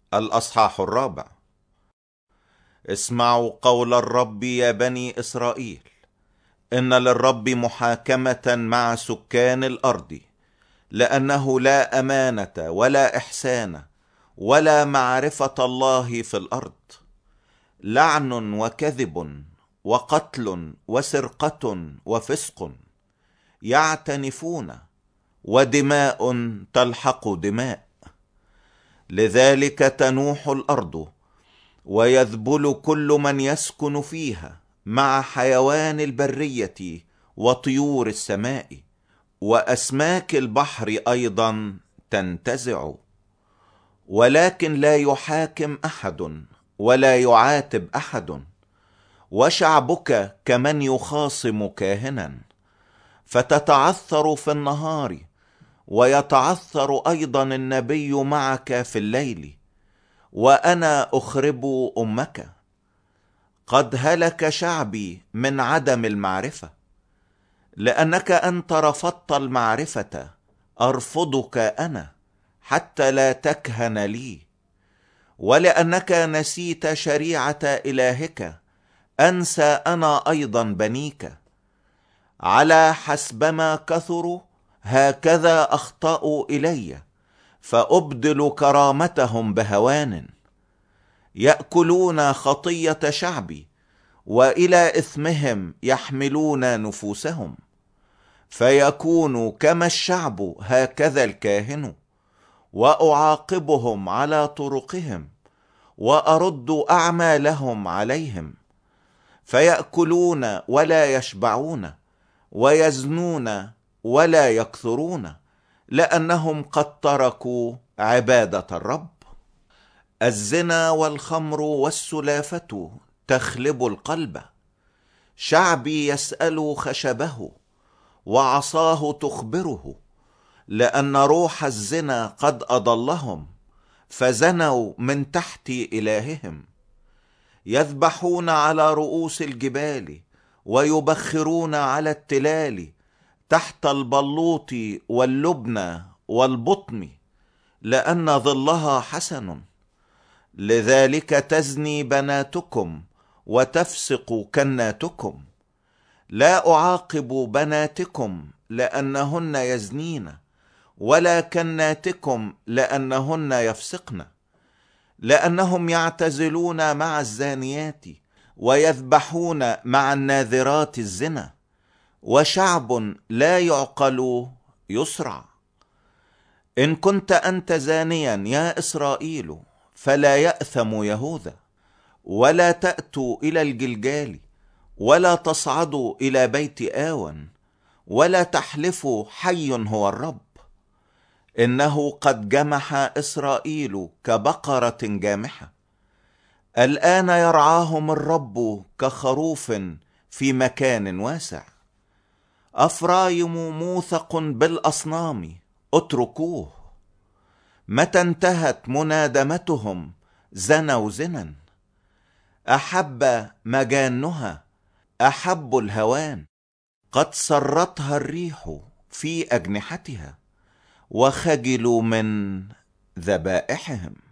الأصحاح 4. اسمعوا قول الرب يا بني إسرائيل، إن للرب محاكمة مع سكان الأرض، لأنه لا أمانة ولا إحسان ولا معرفة الله في الأرض. لعن وكذب وقتل وسرقة وفسق يعتنفون، ودماء تلحق دماء. لذلك تنوح الأرض ويذبل كل من يسكن فيها، مع حيوان البرية وطيور السماء، وأسماك البحر أيضا تنتزع. ولكن لا يحاكم أحد ولا يعاتب أحد، وشعبك كمن يخاصم كاهنا، فتتعثر في النهار ويتعثر أيضا النبي معك في الليل، وأنا أخرب أمك. قد هلك شعبي من عدم المعرفة، لأنك أنت رفضت المعرفة أرفضك أنا حتى لا تكهن لي. ولأنك نسيت شريعة إلهك أنسى أنا أيضا بنيك. على حسبما كثروا هكذا أخطأوا إلي، فأبدل كرامتهم بهوان. يأكلون خطية شعبي، وإلى إثمهم يحملون نفوسهم. فيكون كما الشعب هكذا الكاهن، وأعاقبهم على طرقهم، وأرد أعمالهم عليهم. فيأكلون ولا يشبعون، ويزنون ولا يكثرون، لأنهم قد تركوا عبادة الرب. الزنا والخمر والسلافة تخلب القلب. شعبي يسأل خشبه، وعصاه تخبره، لأن روح الزنا قد أضلهم، فزنوا من تحت إلههم. يذبحون على رؤوس الجبال، ويبخرون على التلال، تحت البلوط واللبن والبطم، لأن ظلها حسن. لذلك تزني بناتكم وتفسق كناتكم. لا أعاقب بناتكم لأنهن يزنين، ولا كناتكم لأنهن يفسقن، لأنهم يعتزلون مع الزانيات، ويذبحون مع الناذرات الزنا، وشعب لا يعقل يسرع. إن كنت أنت زانيا يا إسرائيل، فلا يأثم يهوذا. ولا تأتوا إلى الجلجال، ولا تصعدوا إلى بيت آون، ولا تحلفوا حي هو الرب. إنه قد جمح إسرائيل كبقرة جامحة. الآن يرعاهم الرب كخروف في مكان واسع. أفرايم موثق بالأصنام، اتركوه. متى انتهت منادمتهم زنوا زنا. أحب مجانها، أحب الهوان. قد سرتها الريح في أجنحتها، وخجلوا من ذبائحهم.